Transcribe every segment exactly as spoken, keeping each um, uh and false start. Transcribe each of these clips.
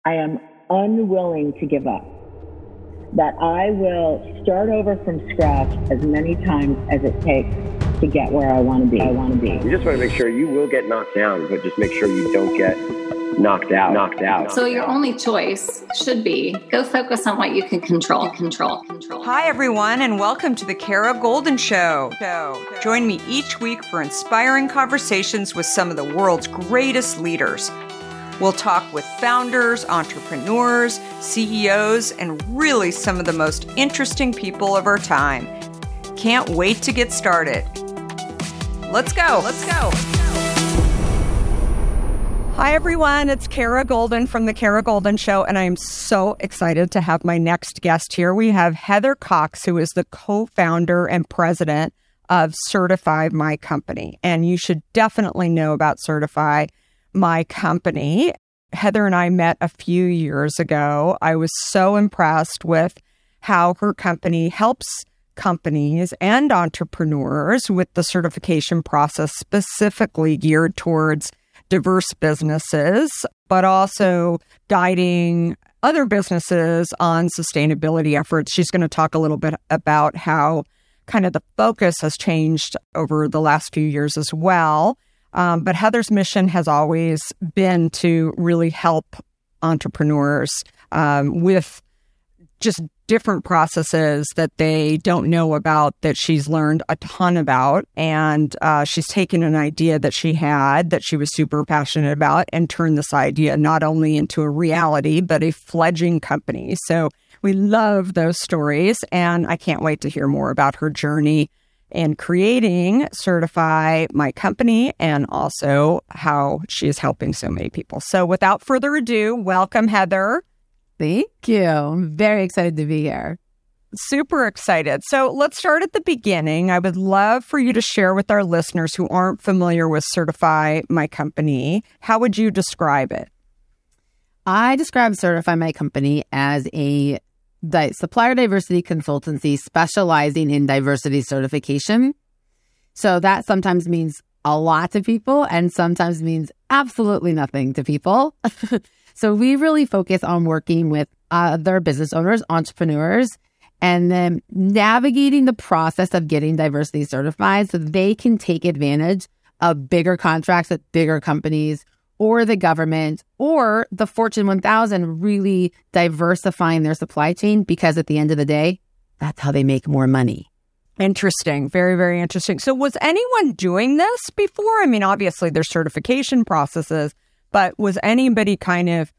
I am unwilling to give up. That I will start over from scratch as many times as it takes to get where I want to be. I want to be. You just want to make sure you will get knocked down, but just make sure you don't get knocked out. Knocked out. So your only choice should be go focus on what you can control. Control. Control. Hi, everyone, and welcome to the Kara Goldin Show. Join me each week for inspiring conversations with some of the world's greatest leaders. We'll talk with founders, entrepreneurs, C E Os, and really some of the most interesting people of our time. Can't wait to get started. Let's go. Let's go. Hi, everyone. It's Kara Goldin from The Kara Goldin Show, and I am so excited to have my next guest here. We have Heather Cox, who is the co-founder and president of Certify My Company, and you should definitely know about Certify My Company. Heather and I met a few years ago. I was so impressed with how her company helps companies and entrepreneurs with the certification process specifically geared towards diverse businesses, but also guiding other businesses on sustainability efforts. She's going to talk a little bit about how kind of the focus has changed over the last few years as well. Um, but Heather's mission has always been to really help entrepreneurs um, with just different processes that they don't know about, that she's learned a ton about. And uh, she's taken an idea that she had that she was super passionate about and turned this idea not only into a reality, but a fledgling company. So we love those stories. And I can't wait to hear more about her journey in creating Certify My Company and also how she is helping so many people. So without further ado, welcome, Heather. Thank you. I'm very excited to be here. Super excited. So let's start at the beginning. I would love for you to share with our listeners who aren't familiar with Certify My Company. How would you describe it? I describe Certify My Company as a di- supplier diversity consultancy specializing in diversity certification. So that sometimes means a lot to people and sometimes means absolutely nothing to people. So we really focus on working with other business owners, entrepreneurs, and then navigating the process of getting diversity certified so they can take advantage of bigger contracts with bigger companies or the government or the Fortune one thousand, really diversifying their supply chain, because at the end of the day, that's how they make more money. Interesting. Very, very interesting. So was anyone doing this before? I mean, obviously there's certification processes, but was anybody kind of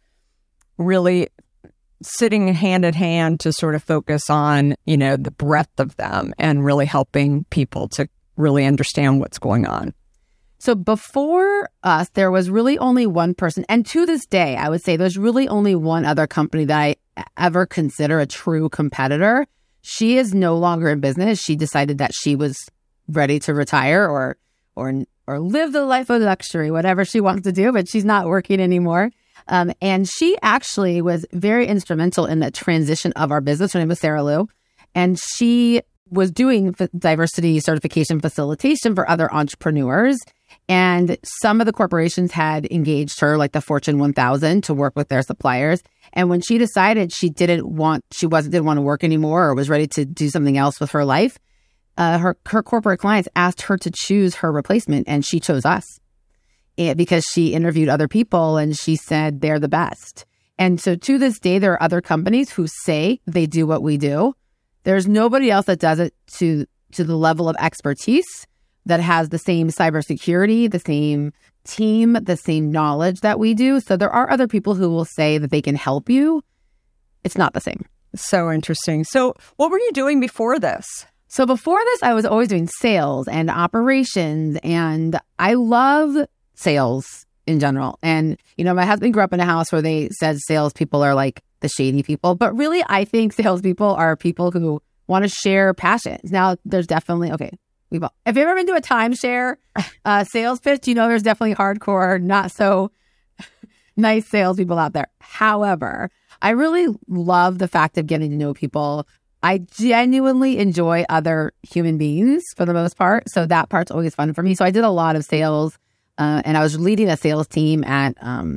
really sitting hand in hand to sort of focus on, you know, the breadth of them and really helping people to really understand what's going on? So before us, there was really only one person. And to this day, I would say there's really only one other company that I ever consider a true competitor. She is no longer in business. She decided that she was ready to retire or or or live the life of luxury, whatever she wants to do, but she's not working anymore. Um, and she actually was very instrumental in the transition of our business. Her name was Sarah Lou. And she was doing f- diversity certification facilitation for other entrepreneurs. And some of the corporations had engaged her, like the Fortune one thousand, to work with their suppliers. And when she decided she didn't want, she wasn't didn't want to work anymore or was ready to do something else with her life, Uh, her her corporate clients asked her to choose her replacement, and she chose us and because she interviewed other people and she said they're the best. And so to this day, there are other companies who say they do what we do. There's nobody else that does it to to the level of expertise, that has the same cybersecurity, the same team, the same knowledge that we do. So there are other people who will say that they can help you. It's not the same. So interesting. So what were you doing before this? So before this, I was always doing sales and operations, and I love sales in general. And, you know, my husband grew up in a house where they said salespeople are like the shady people, but really I think salespeople are people who want to share passions. Now, there's definitely, okay, we've all, have you ever been to a timeshare uh, sales pitch? You know, there's definitely hardcore, not so nice salespeople out there. However, I really love the fact of getting to know people. I genuinely enjoy other human beings for the most part. So that part's always fun for me. So I did a lot of sales uh, and I was leading a sales team at um,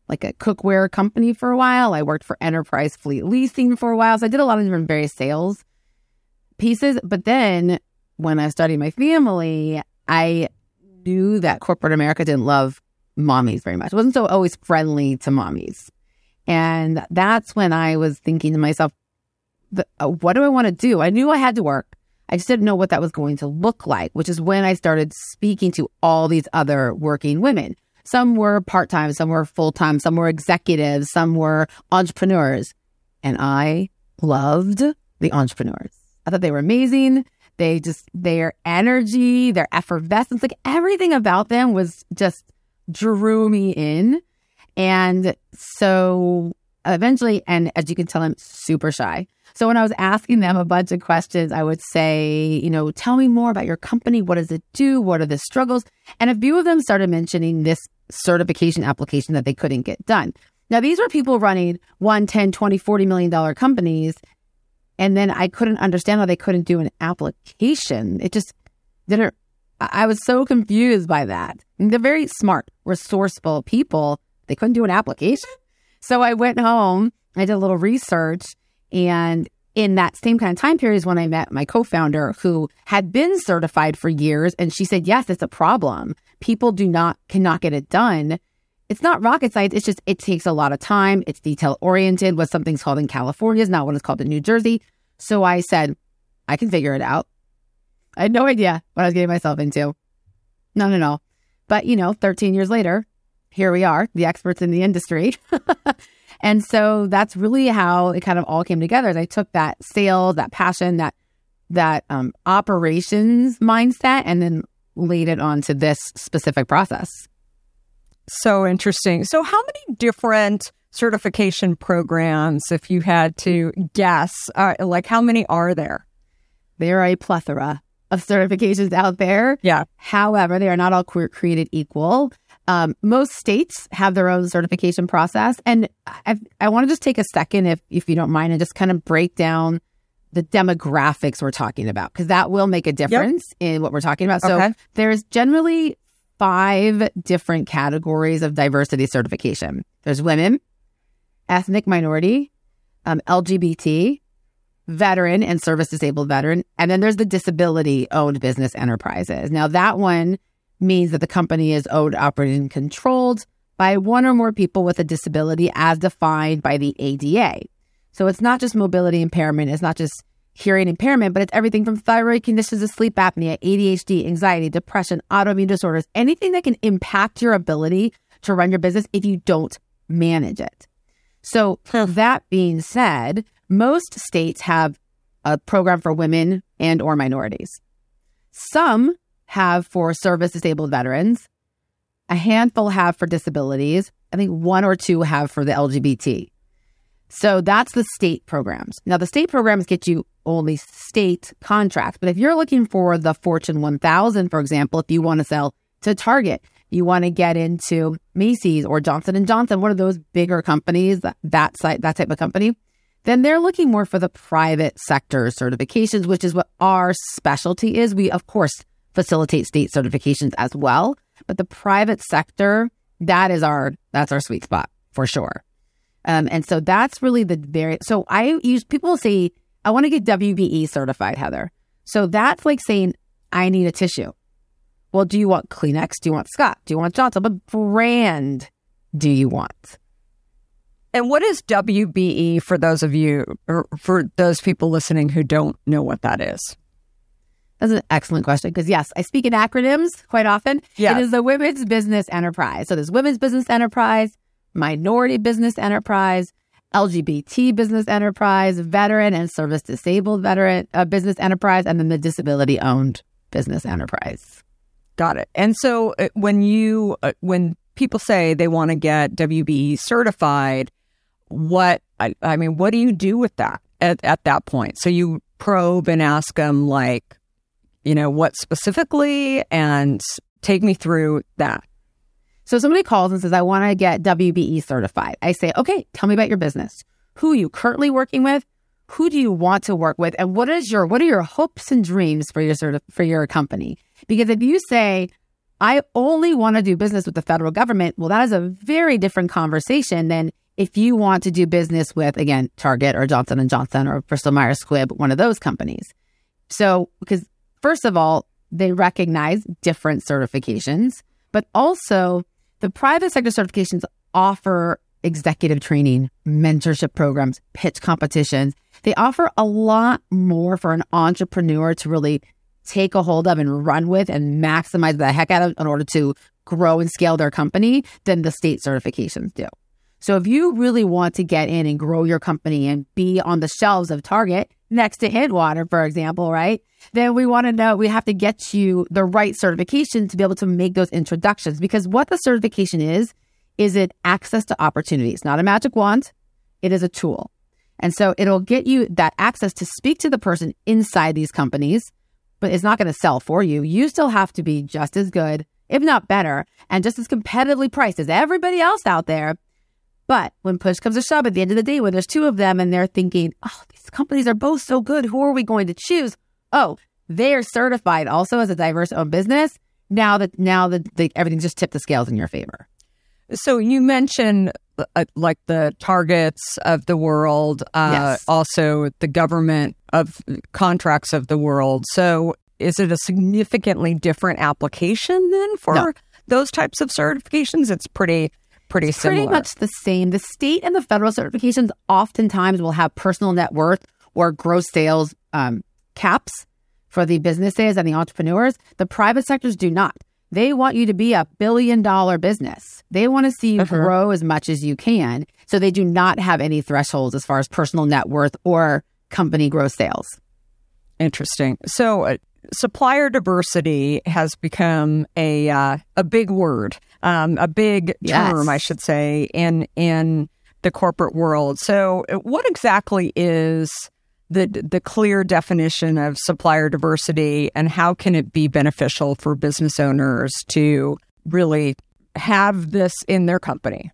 like a cookware company for a while. I worked for Enterprise Fleet Leasing for a while. So I did a lot of different various sales pieces. But then when I studied my family, I knew that corporate America didn't love mommies very much. It wasn't so always friendly to mommies. And that's when I was thinking to myself, what do I want to do? I knew I had to work. I just didn't know what that was going to look like, which is when I started speaking to all these other working women. Some were part-time, some were full-time, some were executives, some were entrepreneurs. And I loved the entrepreneurs. I thought they were amazing. They just, their energy, their effervescence, like everything about them was just drew me in. And so eventually, and as you can tell, I'm super shy. So when I was asking them a bunch of questions, I would say, you know, tell me more about your company. What does it do? What are the struggles? And a few of them started mentioning this certification application that they couldn't get done. Now, these were people running one, ten, twenty, forty million dollar companies. And then I couldn't understand how they couldn't do an application. It just didn't, I was so confused by that. And they're very smart, resourceful people. They couldn't do an application. So I went home, I did a little research, and in that same kind of time period is when I met my co-founder who had been certified for years. And she said, yes, it's a problem. People do not, cannot get it done. It's not rocket science. It's just, it takes a lot of time. It's detail oriented. What something's called in California is not what it's called in New Jersey. So I said, I can figure it out. I had no idea what I was getting myself into. No, no, no. But, you know, thirteen years later, here we are, the experts in the industry. And so that's really how it kind of all came together. As I took that sales, that passion, that that um, operations mindset, and then laid it onto this specific process. So interesting. So how many different certification programs, if you had to guess, uh, like how many are there? There are a plethora of certifications out there. Yeah. However, they are not all created equal. Um, most states have their own certification process. And I, I want to just take a second, if, if you don't mind, and just kind of break down the demographics we're talking about, because that will make a difference yep. in what we're talking about. So okay. there's generally five different categories of diversity certification. There's women, ethnic minority, um, L G B T, veteran and service disabled veteran. And then there's the disability owned business enterprises. Now that one means that the company is owned, operated, and controlled by one or more people with a disability as defined by the A D A. So it's not just mobility impairment, it's not just hearing impairment, but it's everything from thyroid conditions to sleep apnea, A D H D, anxiety, depression, autoimmune disorders, anything that can impact your ability to run your business if you don't manage it. So that being said, most states have a program for women and or minorities. Some have for service disabled veterans. A handful have for disabilities. I think one or two have for the L G B T. So that's the state programs. Now, the state programs get you only state contracts. But if you're looking for the Fortune one thousand, for example, if you want to sell to Target, you want to get into Macy's or Johnson and Johnson, one of those bigger companies, that that, site, that type of company, then they're looking more for the private sector certifications, which is what our specialty is. We, of course, facilitate state certifications as well. But the private sector, that is our, that's our sweet spot for sure. Um, and so that's really the very, so I use, people say, I want to get W B E certified, Heather. So that's like saying, I need a tissue. Well, do you want Kleenex? Do you want Scott? Do you want Johnson? What brand do you want? And what is W B E for those of you, or for those people listening who don't know what that is? That's an excellent question, because yes, I speak in acronyms quite often. Yeah. It is the Women's Business Enterprise. So there's Women's Business Enterprise, Minority Business Enterprise, L G B T Business Enterprise, Veteran and Service Disabled Veteran uh, Business Enterprise, and then the Disability Owned Business Enterprise. Got it. And so uh, when you, uh, when people say they want to get W B E certified, what, I, I mean, what do you do with that at, at that point? So you probe and ask them, like, you know, what specifically, and take me through that. So somebody calls and says, I want to get W B E certified. I say, okay, tell me about your business. Who are you currently working with? Who do you want to work with? And what is your, what are your hopes and dreams for your sort of, for your company? Because if you say, I only want to do business with the federal government. Well, that is a very different conversation than if you want to do business with, again, Target or Johnson and Johnson or Bristol Myers Squibb, one of those companies. So, because first of all, they recognize different certifications, but also the private sector certifications offer executive training, mentorship programs, pitch competitions. They offer a lot more for an entrepreneur to really take a hold of and run with and maximize the heck out of in order to grow and scale their company than the state certifications do. So if you really want to get in and grow your company and be on the shelves of Target next to Headwater, for example, right? Then we want to know, we have to get you the right certification to be able to make those introductions. Because what the certification is, is it access to opportunities, not a magic wand. It is a tool. And so it'll get you that access to speak to the person inside these companies, but it's not going to sell for you. You still have to be just as good, if not better, and just as competitively priced as everybody else out there. But when push comes to shove at the end of the day, when there's two of them and they're thinking, oh, these companies are both so good, who are we going to choose? Oh, they're certified also as a diverse owned business. Now that now that the, everything just tipped the scales in your favor. So you mentioned uh, like the Targets of the world, uh, yes. also the government of contracts of the world. So is it a significantly different application then for no. those types of certifications? It's pretty, pretty it's similar. Pretty much the same. The state and the federal certifications oftentimes will have personal net worth or gross sales um, caps for the businesses and the entrepreneurs. The private sectors do not. They want you to be a billion dollar business. They want to see you uh-huh. grow as much as you can. So they do not have any thresholds as far as personal net worth or company gross sales. Interesting. So uh, supplier diversity has become a uh, a big word, um, a big yes. term, I should say, in in the corporate world. So what exactly is the the clear definition of supplier diversity, and how can it be beneficial for business owners to really have this in their company?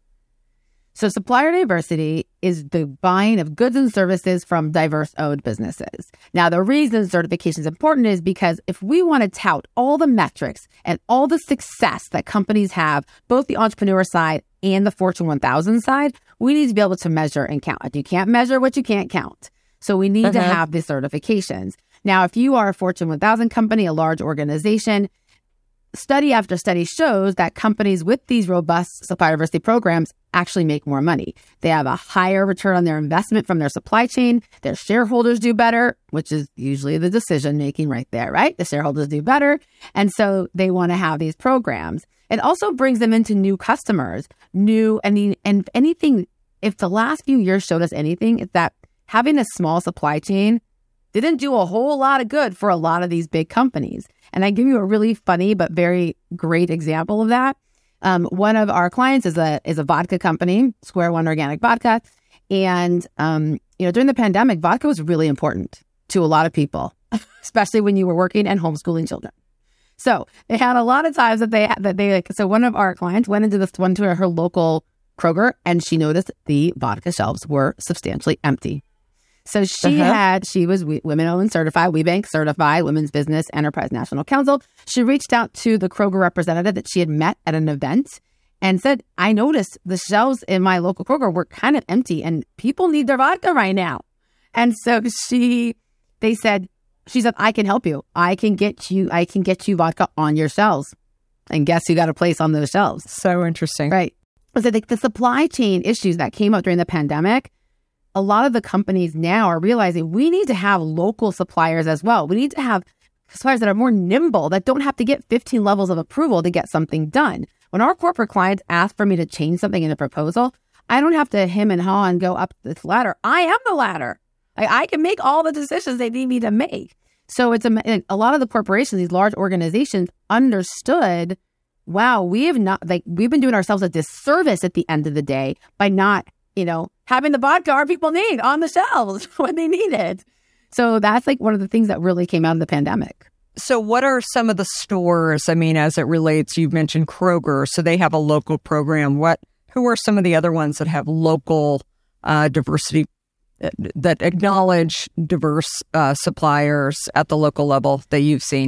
So supplier diversity is the buying of goods and services from diverse owned businesses. Now, the reason certification is important is because if we want to tout all the metrics and all the success that companies have, both the entrepreneur side and the Fortune one thousand side, we need to be able to measure and count. You can't measure what you can't count. So we need uh-huh. to have the certifications. Now, if you are a Fortune one thousand company, a large organization, study after study shows that companies with these robust supplier diversity programs actually make more money. They have a higher return on their investment from their supply chain. Their shareholders do better, which is usually the decision making right there, right? The shareholders do better. And so they want to have these programs. It also brings them into new customers, new, I mean, and anything, if the last few years showed us anything, it's that having a small supply chain didn't do a whole lot of good for a lot of these big companies. And I give you a really funny but very great example of that. Um, one of our clients is a is a vodka company, Square One Organic Vodka. And, um, you know, during the pandemic, vodka was really important to a lot of people, especially when you were working and homeschooling children. So they had a lot of times that they, that they like, so one of our clients went into this one to her local Kroger, and she noticed the vodka shelves were substantially empty. So she uh-huh. had, she was women-owned certified, WeBank certified, Women's Business Enterprise National Council. She reached out to the Kroger representative that she had met at an event and said, I noticed the shelves in my local Kroger were kind of empty and people need their vodka right now. And so she, they said, she said, I can help you. I can get you, I can get you vodka on your shelves. And guess who got a place on those shelves? So interesting. Right. So the, the supply chain issues that came up during the pandemic, a lot of the companies now are realizing we need to have local suppliers as well. We need to have suppliers that are more nimble, that don't have to get fifteen levels of approval to get something done. When our corporate clients ask for me to change something in a proposal, I don't have to hem and haw and go up this ladder. I am the ladder. I, I can make all the decisions they need me to make. So it's a, a lot of the corporations, these large organizations understood, wow, we have not, like, we've been doing ourselves a disservice at the end of the day by not, you know, having the vodka our people need on the shelves when they need it. So that's like one of the things that really came out of the pandemic. So what are some of the stores, I mean, as it relates, you mentioned Kroger, so they have a local program. What, who are some of the other ones that have local uh, diversity, uh, that acknowledge diverse uh, suppliers at the local level that you've seen?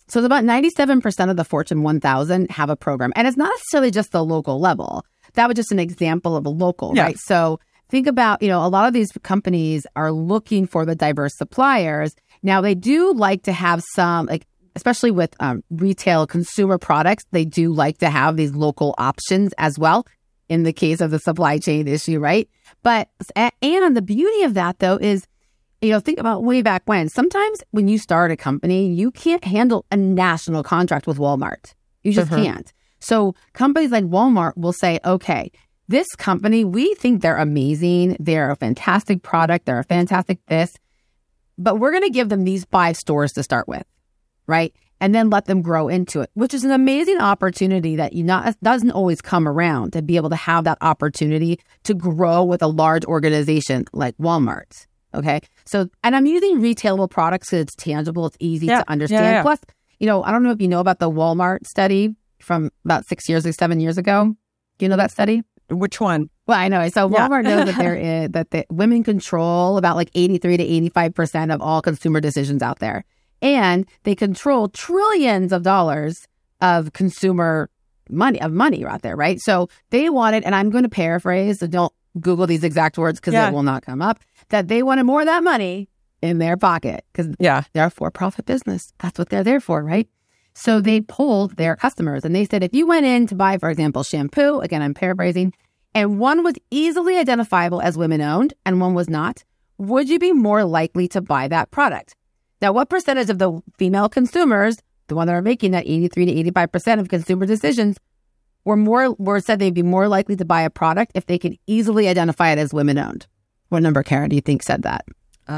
So it's about ninety-seven percent of the Fortune one thousand have a program. And it's not necessarily just the local level. That was just an example of a local, yeah. right? So think about, you know, a lot of these companies are looking for the diverse suppliers. Now, they do like to have some, like, especially with um, retail consumer products, they do like to have these local options as well in the case of the supply chain issue, right? But, and the beauty of that, though, is, you know, think about way back when. Sometimes when you start a company, you can't handle a national contract with Walmart. You just uh-huh. can't. So companies like Walmart will say, okay, this company, we think they're amazing. They're a fantastic product. They're a fantastic this. But we're going to give them these five stores to start with, right? And then let them grow into it, which is an amazing opportunity that you not doesn't always come around, to be able to have that opportunity to grow with a large organization like Walmart. Okay. So, and I'm using retailable products because it's tangible. It's easy yeah. to understand. Yeah, yeah. Plus, you know, I don't know if you know about the Walmart study from about six years or seven years ago. Do you know that study? Which one? Well, I know. So Walmart yeah. knows that there is, that the women control about like eighty-three to eighty-five percent of all consumer decisions out there. And they control trillions of dollars of consumer money, of money out there, right? So they wanted, and I'm going to paraphrase, so don't Google these exact words because yeah. it will not come up, that they wanted more of that money in their pocket because yeah. they're a for-profit business. That's what they're there for, right? So they polled their customers and they said, if you went in to buy, for example, shampoo, again, I'm paraphrasing, and one was easily identifiable as women-owned and one was not, would you be more likely to buy that product? Now, what percentage of the female consumers, the one that are making that eighty-three to eighty-five percent of consumer decisions, were more were said they'd be more likely to buy a product if they could easily identify it as women-owned? What number, Karen, do you think said that?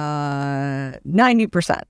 Uh, ninety percent.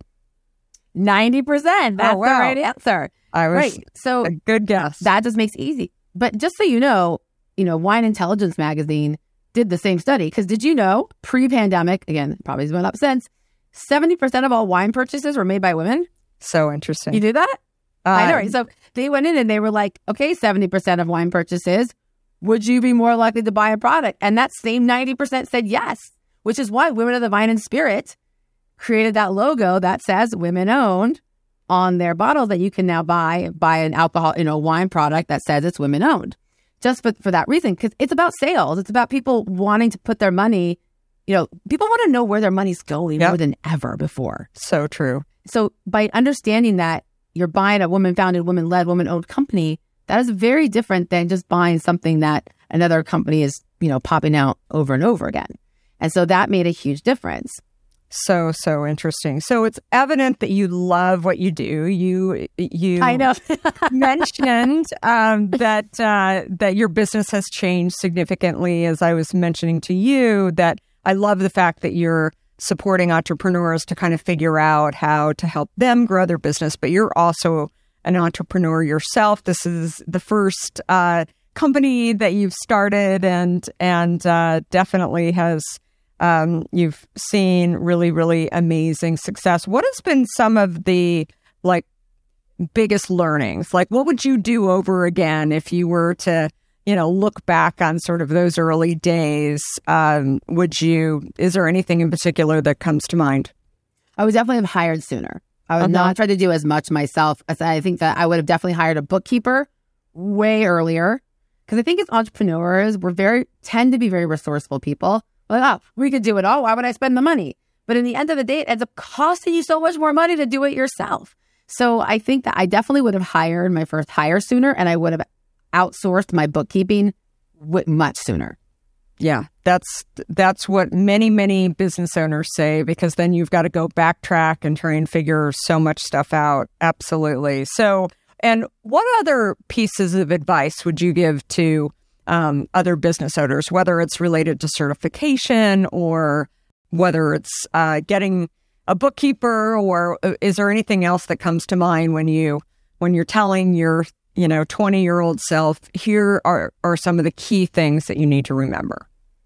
ninety percent. That's oh, wow. the right answer. I was right. So a good guess. That just makes it easy. But just so you know, you know, Wine Intelligence magazine did the same study. Because did you know, pre-pandemic, again, probably has been up since, seventy percent of all wine purchases were made by women? So interesting. You knew that? Uh, I know, right? So they went in and they were like, okay, seventy percent of wine purchases, would you be more likely to buy a product? And that same ninety percent said yes, which is why Women of the Vine and Spirit created that logo that says women owned on their bottle that you can now buy, buy an alcohol, you know, wine product that says it's women owned. Just for, for that reason, because it's about sales. It's about people wanting to put their money, you know, people want to know where their money's going yep. more than ever before. So true. So by understanding that you're buying a woman-founded, woman-led, woman-owned company, that is very different than just buying something that another company is, you know, popping out over and over again. And so that made a huge difference. So, so interesting. So it's evident that you love what you do. You, you I know. mentioned um, that uh, that your business has changed significantly, as I was mentioning to you, that I love the fact that you're supporting entrepreneurs to kind of figure out how to help them grow their business, but you're also an entrepreneur yourself. This is the first uh, company that you've started and, and uh, definitely has... Um, you've seen really, really amazing success. What has been some of the like biggest learnings? Like, what would you do over again if you were to, you know, look back on sort of those early days? Um, would you? Is there anything in particular that comes to mind? I would definitely have hired sooner. I would uh-huh. not try to do as much myself. As I think that I would have definitely hired a bookkeeper way earlier, because I think as entrepreneurs, we're very tend to be very resourceful people. Like, oh, we could do it all. Why would I spend the money? But in the end of the day, it ends up costing you so much more money to do it yourself. So I think that I definitely would have hired my first hire sooner, and I would have outsourced my bookkeeping much sooner. Yeah, that's that's what many, many business owners say, because then you've got to go backtrack and try and figure so much stuff out. Absolutely. So, and what other pieces of advice would you give to Um, other business owners, whether it's related to certification or whether it's uh, getting a bookkeeper, or is there anything else that comes to mind when you when you're telling your you know twenty year old self, here are are some of the key things that you need to remember?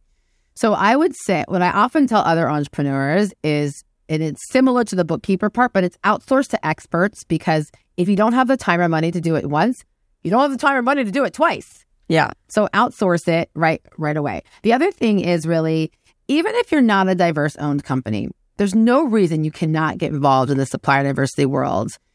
So I would say what I often tell other entrepreneurs is, and it's similar to the bookkeeper part, but it's outsourced to experts, because if you don't have the time or money to do it once, you don't have the time or money to do it twice. Yeah. So outsource it right right away. The other thing is really, even if you're not a diverse owned company, there's no reason you cannot get involved in the supplier diversity world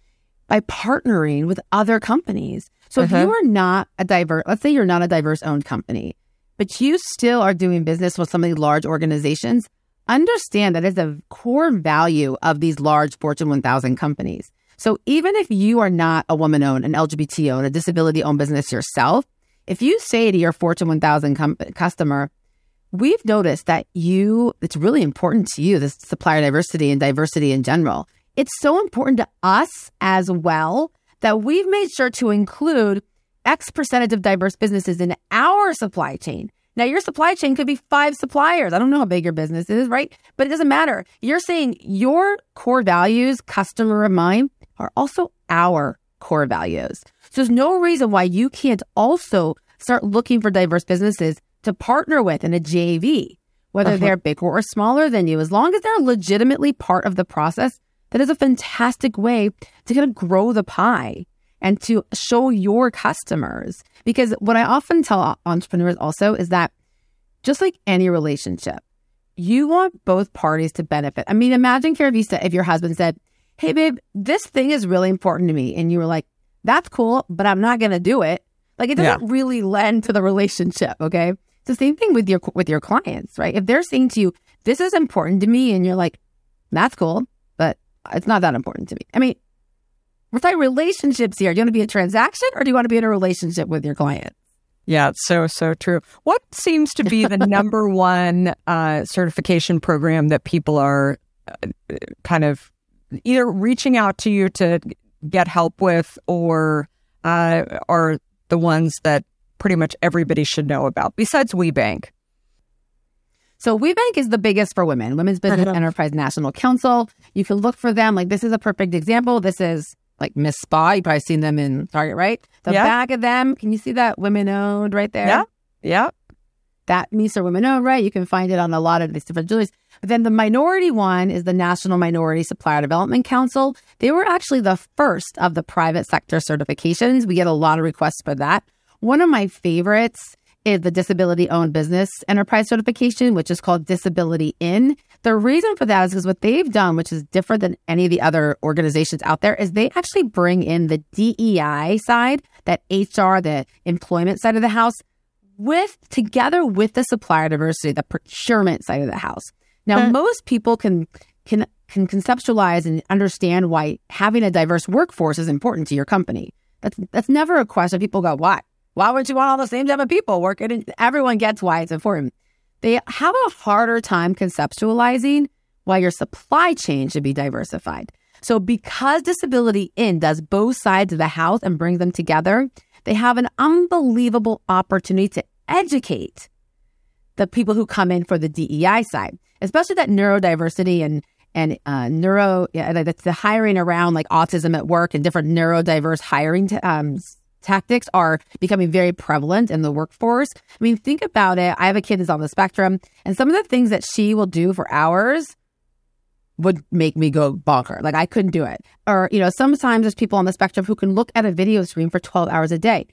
by partnering with other companies. So Uh-huh. if you are not a diverse, let's say you're not a diverse owned company, but you still are doing business with some of these large organizations, understand that it's a core value of these large Fortune one thousand companies. So even if you are not a woman-owned, an L G B T-owned, a disability-owned business yourself, if you say to your Fortune one thousand com- customer, we've noticed that you, it's really important to you, this supplier diversity and diversity in general. It's so important to us as well that we've made sure to include X percentage of diverse businesses in our supply chain. Now, your supply chain could be five suppliers. I don't know how big your business is, right? But it doesn't matter. You're saying your core values, customer of mine, are also our core values. So there's no reason why you can't also start looking for diverse businesses to partner with in a J V, whether uh-huh. they're bigger or smaller than you. As long as they're legitimately part of the process, that is a fantastic way to kind of grow the pie and to show your customers. Because what I often tell entrepreneurs also is that just like any relationship, you want both parties to benefit. I mean, imagine, Caravista, if your husband said, hey, babe, this thing is really important to me. And you were like, that's cool, but I'm not going to do it. Like, it doesn't yeah. really lend to the relationship, okay? It's the same thing with your with your clients, right? If they're saying to you, this is important to me, and you're like, that's cool, but it's not that important to me. I mean, we're talking relationships here. Do you want to be a transaction, or do you want to be in a relationship with your client? Yeah, it's so, so true. What seems to be the number one uh, certification program that people are uh, kind of either reaching out to you to get help with, or uh, are the ones that pretty much everybody should know about, besides WeBank? So WeBank is the biggest for women, Women's Business Enterprise National Council. You can look for them. Like, this is a perfect example. This is like Miss Spa. You've probably seen them in Target, right? The yeah. back of them. Can you see that? Women-owned right there? Yeah. Yeah. That means they're women-owned, right? You can find it on a lot of these different jewelries. But then the minority one is the National Minority Supplier Development Council. They were actually the first of the private sector certifications. We get a lot of requests for that. One of my favorites is the Disability-Owned Business Enterprise Certification, which is called Disability In. The reason for that is because what they've done, which is different than any of the other organizations out there, is they actually bring in the D E I side, that H R, the employment side of the house, with together with the supplier diversity, the procurement side of the house. Now, okay. most people can can can conceptualize and understand why having a diverse workforce is important to your company. That's that's never a question. People go, why? Why would you want all the same type of people working? And everyone gets why it's important. They have a harder time conceptualizing why your supply chain should be diversified. So because Disability In does both sides of the house and brings them together, they have an unbelievable opportunity to educate the people who come in for the D E I side, especially that neurodiversity and and uh, neuro, yeah, that's the hiring around like autism at work and different neurodiverse hiring t- um, tactics are becoming very prevalent in the workforce. I mean, think about it. I have a kid who's on the spectrum, and some of the things that she will do for hours would make me go bonker. Like, I couldn't do it. Or, you know, sometimes there's people on the spectrum who can look at a video screen for twelve hours a day.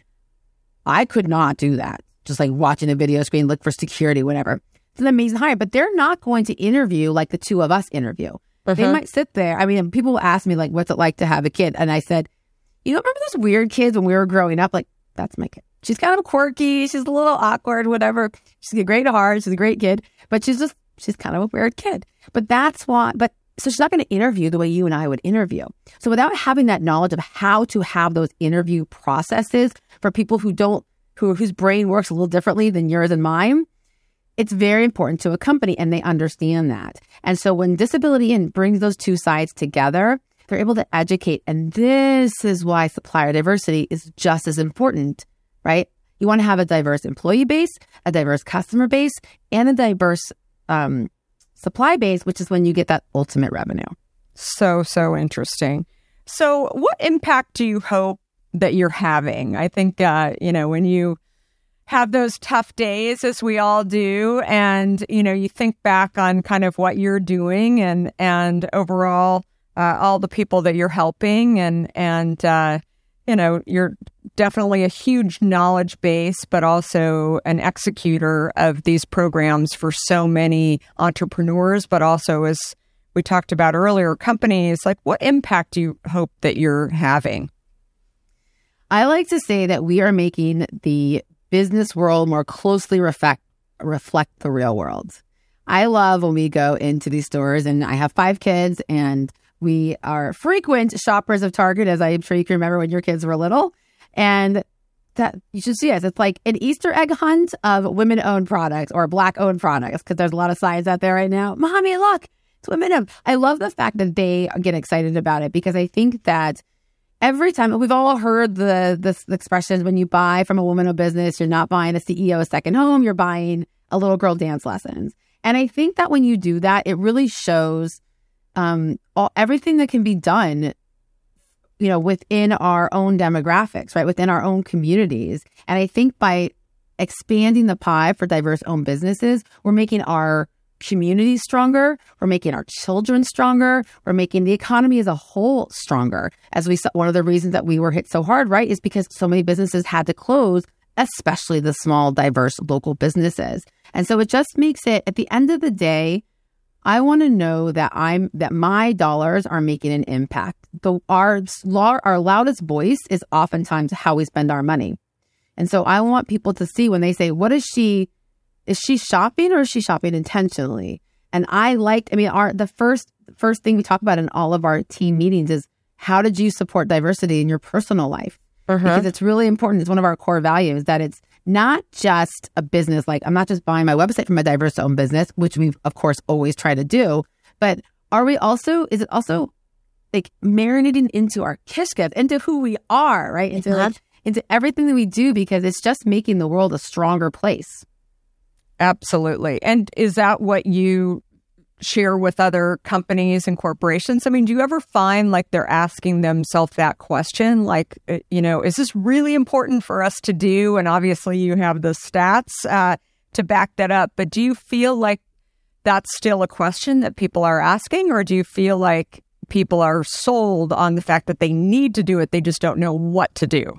I could not do that. Just like watching a video screen, look for security, whatever. It's an amazing hire, but they're not going to interview like the two of us interview. Uh-huh. They might sit there. I mean, people ask me like, what's it like to have a kid? And I said, you know, remember those weird kids when we were growing up? Like, that's my kid. She's kind of quirky. She's a little awkward, whatever. She's a great heart. She's a great kid, but she's just, she's kind of a weird kid. But that's why, but so she's not going to interview the way you and I would interview. So without having that knowledge of how to have those interview processes for people who don't, who whose brain works a little differently than yours and mine, it's very important to a company, and they understand that. And so when Disability In brings those two sides together, they're able to educate. And this is why supplier diversity is just as important, right? You want to have a diverse employee base, a diverse customer base, and a diverse um, supply base, which is when you get that ultimate revenue. So, so interesting. So what impact do you hope that you're having? I think, uh, you know, when you have those tough days, as we all do, and, you know, you think back on kind of what you're doing and, and overall, uh, all the people that you're helping, and, and, uh, you know, you're definitely a huge knowledge base, but also an executor of these programs for so many entrepreneurs, but also, as we talked about earlier, companies, like what impact do you hope that you're having? I like to say that we are making the business world more closely reflect, reflect the real world. I love when we go into these stores, and I have five kids, and we are frequent shoppers of Target, as I'm sure you can remember when your kids were little. And that you should see us. It's like an Easter egg hunt of women-owned products or Black-owned products, because there's a lot of signs out there right now. Mommy, look, it's women-owned. I love the fact that they get excited about it, because I think that every time, we've all heard the this expressions, when you buy from a woman-owned business, you're not buying a C E O a second home, you're buying a little girl dance lessons. And I think that when you do that, it really shows um, all, everything that can be done, you know, within our own demographics, right? Within our own communities. And I think by expanding the pie for diverse owned businesses, we're making our communities stronger. We're making our children stronger. We're making the economy as a whole stronger. As we saw, one of the reasons that we were hit so hard, right, is because so many businesses had to close, especially the small, diverse local businesses. And so it just makes it, at the end of the day, I want to know that I'm that my dollars are making an impact. The our our loudest voice is oftentimes how we spend our money. And so I want people to see when they say, what is she, is she shopping or is she shopping intentionally? And I liked, I mean, our the first first thing we talk about in all of our team meetings is, how did you support diversity in your personal life? Uh-huh. Because it's really important. It's one of our core values that it's not just a business. Like, I'm not just buying my website from a diverse owned business, which we of course always try to do, but are we also, is it also like marinating into our kishka, into who we are, right? Into uh-huh. like, into everything that we do, because it's just making the world a stronger place. Absolutely. And is that what you share with other companies and corporations? I mean, do you ever find like they're asking themselves that question? Like, you know, is this really important for us to do? And obviously you have the stats uh, to back that up. But do you feel like that's still a question that people are asking? Or do you feel like people are sold on the fact that they need to do it, they just don't know what to do?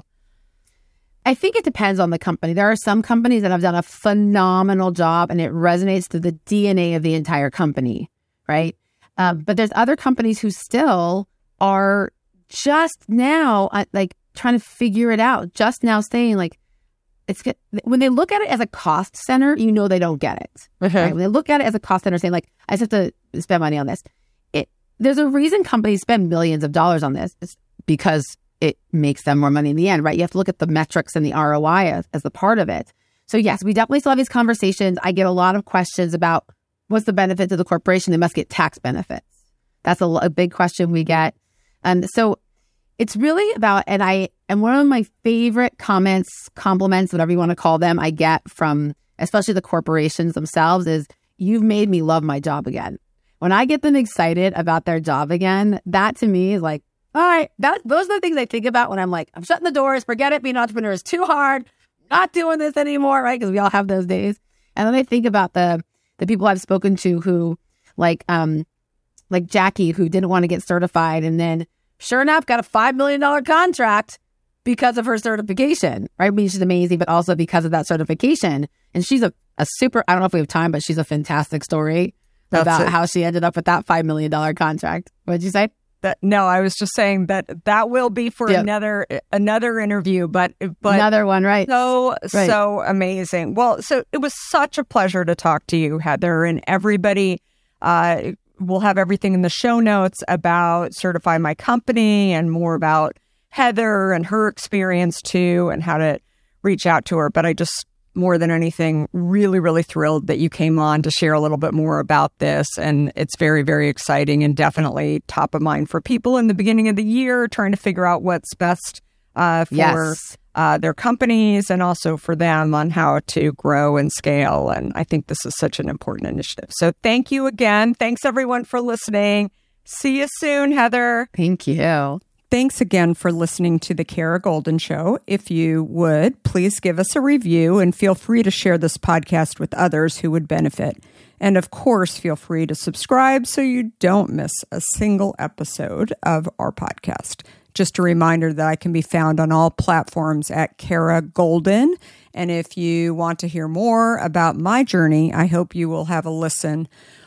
I think it depends on the company. There are some companies that have done a phenomenal job and it resonates through the D N A of the entire company, right? Uh, but there's other companies who still are just now uh, like trying to figure it out, just now saying like, it's good. When they look at it as a cost center, you know they don't get it. Okay. Right? When they look at it as a cost center, saying like, I just have to spend money on this. It there's a reason companies spend millions of dollars on this. It's because it makes them more money in the end, right? You have to look at the metrics and the R O I as, as the part of it. So yes, we definitely still have these conversations. I get a lot of questions about what's the benefit to the corporation? They must get tax benefits. That's a, a big question we get. And so it's really about, and I, and one of my favorite comments, compliments, whatever you want to call them, I get from especially the corporations themselves is, you've made me love my job again. When I get them excited about their job again, that to me is like, all right, that, those are the things I think about when I'm like, I'm shutting the doors, forget it, being an entrepreneur is too hard, not doing this anymore, right? Because we all have those days. And then I think about the the people I've spoken to who, like um, like Jackie, who didn't want to get certified, and then sure enough, got a five million dollars contract because of her certification, right? I mean, she's amazing, but also because of that certification. And she's a, a super, I don't know if we have time, but she's a fantastic story That's about it. How she ended up with that five million dollars contract. What did you say? That, no, I was just saying that that will be for yep. another another interview, but but another one, right? So right. so amazing. Well, so it was such a pleasure to talk to you, Heather, and everybody. Uh, we'll have everything in the show notes about Certify My Company and more about Heather and her experience too, and how to reach out to her. But I just, more than anything, really, really thrilled that you came on to share a little bit more about this. And it's very, very exciting and definitely top of mind for people in the beginning of the year trying to figure out what's best uh, for yes. uh, their companies and also for them on how to grow and scale. And I think this is such an important initiative. So thank you again. Thanks, everyone, for listening. See you soon, Heather. Thank you. Thanks again for listening to The Kara Goldin Show. If you would, please give us a review and feel free to share this podcast with others who would benefit. And of course, feel free to subscribe so you don't miss a single episode of our podcast. Just a reminder that I can be found on all platforms at Kara Goldin. And if you want to hear more about my journey, I hope you will have a listen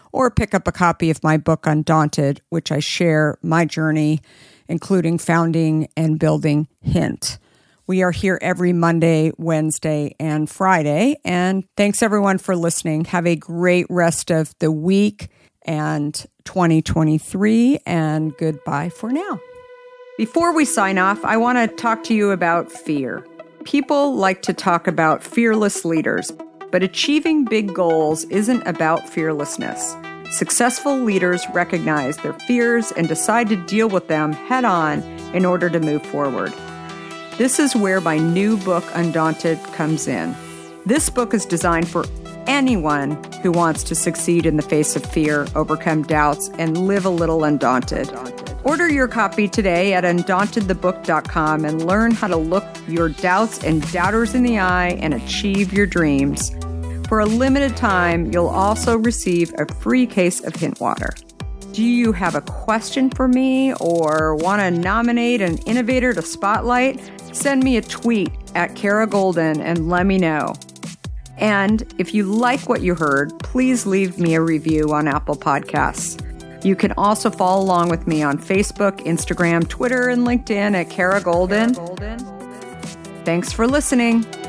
or pick up a copy of my book, Undaunted, which I share my journey, including founding and building Hint. We are here every Monday, Wednesday, and Friday. And thanks everyone for listening. Have a great rest of the week and twenty twenty-three, and goodbye for now. Before we sign off, I want to talk to you about fear. People like to talk about fearless leaders, but achieving big goals isn't about fearlessness. Successful leaders recognize their fears and decide to deal with them head on in order to move forward. This is where my new book, Undaunted, comes in. This book is designed for anyone who wants to succeed in the face of fear, overcome doubts, and live a little undaunted. Order your copy today at undaunted the book dot com and learn how to look your doubts and doubters in the eye and achieve your dreams. For a limited time, you'll also receive a free case of Hint water. Do you have a question for me or want to nominate an innovator to spotlight? Send me a tweet at Kara Goldin and let me know. And if you like what you heard, please leave me a review on Apple Podcasts. You can also follow along with me on Facebook, Instagram, Twitter, and LinkedIn at Kara Goldin. Thanks for listening.